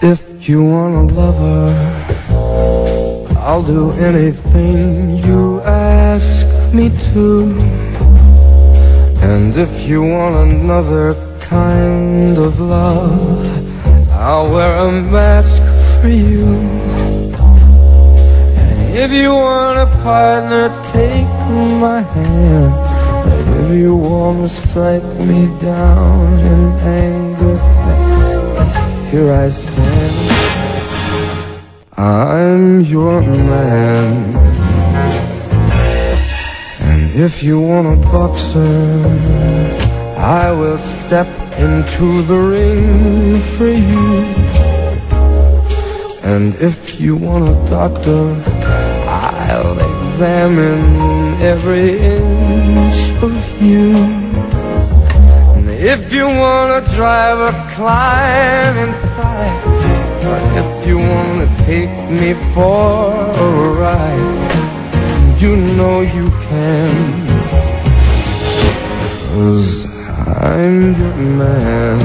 If you want a lover, I'll do anything you ask me to. And if you want another kind of love, I'll wear a mask for you. And if you want a partner, take my hand. If you want to strike me down in anger, here I stand. I'm your man. And if you want a boxer, I will step into the ring for you. And if you want a doctor, I'll examine every inch of you. And if you want a driver, climb inside. Or if you want to take me for a ride, you know you can, 'cause I'm your man.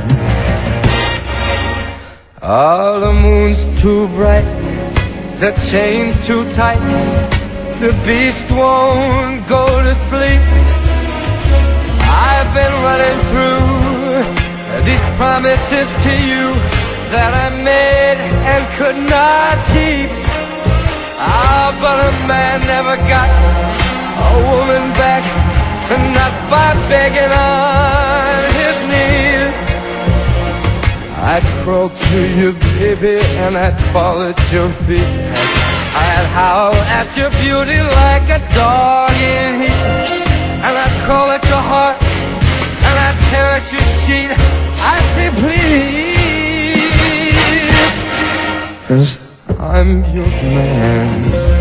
Oh, the moon's too bright, the chain's too tight, the beast won't go to sleep. I've been running through these promises to you that I made and could not keep. Ah, but a man never got a woman back, not by begging on his knees. I'd crawl to you, baby, and I'd fall at your feet. I'd howl at your beauty like a dog in heat. And I'd crawl at your heart, and I'd tear at your sheet. I'd say please, 'cause I'm your man.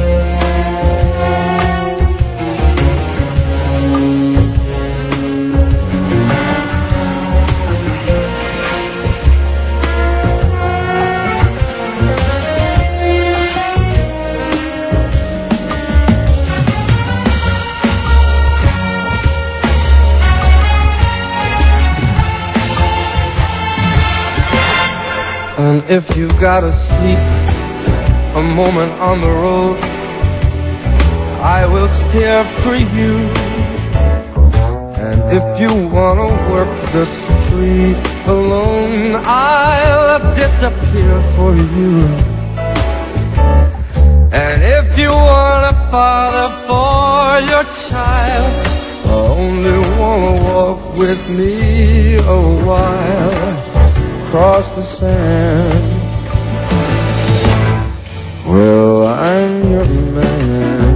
And if you gotta sleep a moment on the road, I will steer for you. And if you wanna work the street alone, I'll disappear for you. And if you want a father for your child, I only wanna walk with me a while across the sand. Well, I'm your man.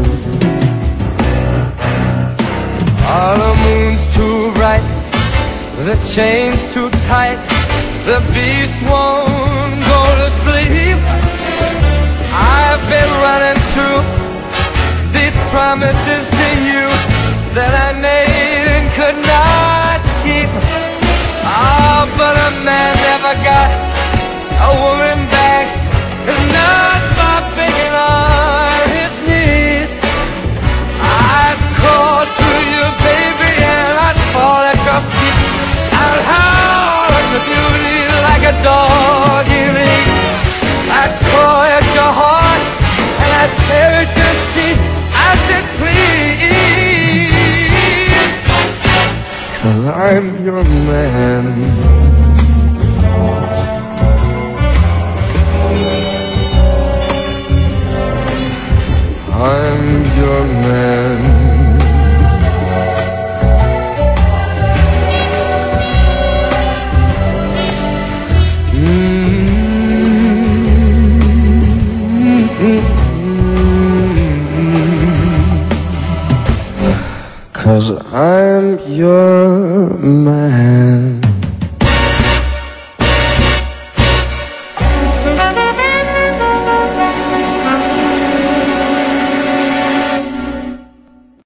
Oh, the moon's too bright, the chain's too tight, the beast won't go to sleep. I've been running through these promises to you that I made and could not keep. Ah, but a man never got a woman back, not by begging on his knees. I'd crawl to you, baby, and I'd fall at your feet. I'd howl at your beauty like a dog in heat. I'd claw at your heart, and I'd tear at your sheet. I said, please, 'cause I'm your man. I'm your man. Cause I'm your man.